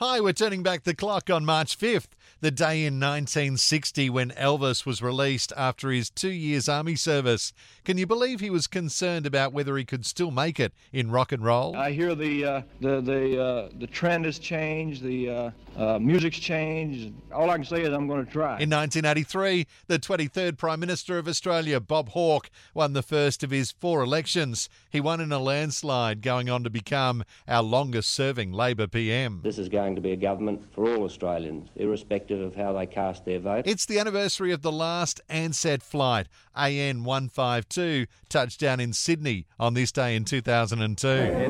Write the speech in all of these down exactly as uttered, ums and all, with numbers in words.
Hi, we're turning back the clock on March fifth, the day in nineteen sixty when Elvis was released after his two years army service. Can you believe he was concerned about whether he could still make it in rock and roll? I hear the uh, the the uh, the trend has changed, the uh, uh, music's changed. All I can say is I'm going to try. In nineteen eighty-three, the twenty-third Prime Minister of Australia, Bob Hawke, won the first of his four elections. He won in a landslide, going on to become our longest-serving Labor P M. This is going to be a government for all Australians, irrespective of how they cast their vote. It's the anniversary of the last Ansett flight, A N one fifty-two, touchdown in Sydney on this day in two thousand two. We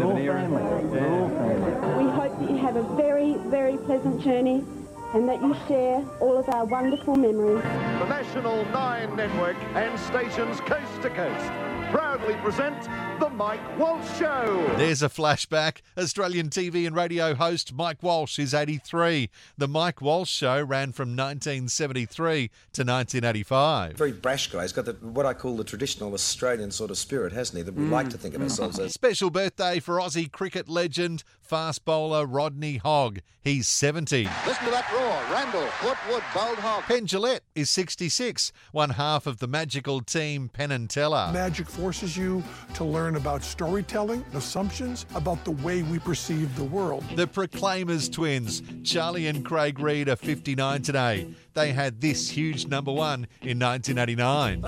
hope that you have a very, very pleasant journey and that you share all of our wonderful memories. The National Nine Network and stations coast to coast proudly present The Mike Walsh Show. There's a flashback. Australian T V and radio host Mike Walsh is eighty-three. The Mike Walsh Show ran from nineteen seventy-three to nineteen eighty-five. Very brash guy. He's got the, what I call the traditional Australian sort of spirit, hasn't he? That we mm. like to think of ourselves as. Special birthday for Aussie cricket legend, fast bowler Rodney Hogg. He's seventy. Listen to that roar. Randall, Footwood, bowled Hogg. Penn Jillette is sixty-six, one half of the magical team Penn and Teller. Magic forces you to learn about storytelling, assumptions, about the way we perceive the world. The Proclaimers twins, Charlie and Craig Reid, are fifty-nine today. They had this huge number one in nineteen eighty-nine.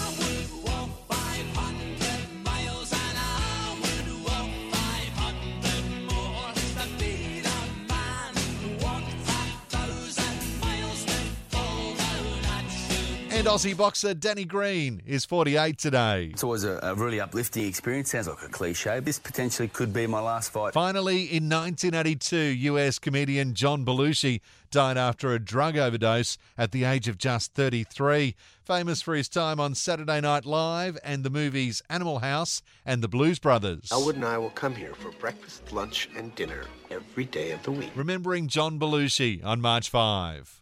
And Aussie boxer Danny Green is forty-eight today. It's always a, a really uplifting experience. Sounds like a cliche. This potentially could be my last fight. Finally, in nineteen eighty-two, U S comedian John Belushi died after a drug overdose at the age of just thirty-three. Famous for his time on Saturday Night Live and the movies Animal House and The Blues Brothers. Elwood and I will come here for breakfast, lunch and dinner every day of the week. Remembering John Belushi on March fifth.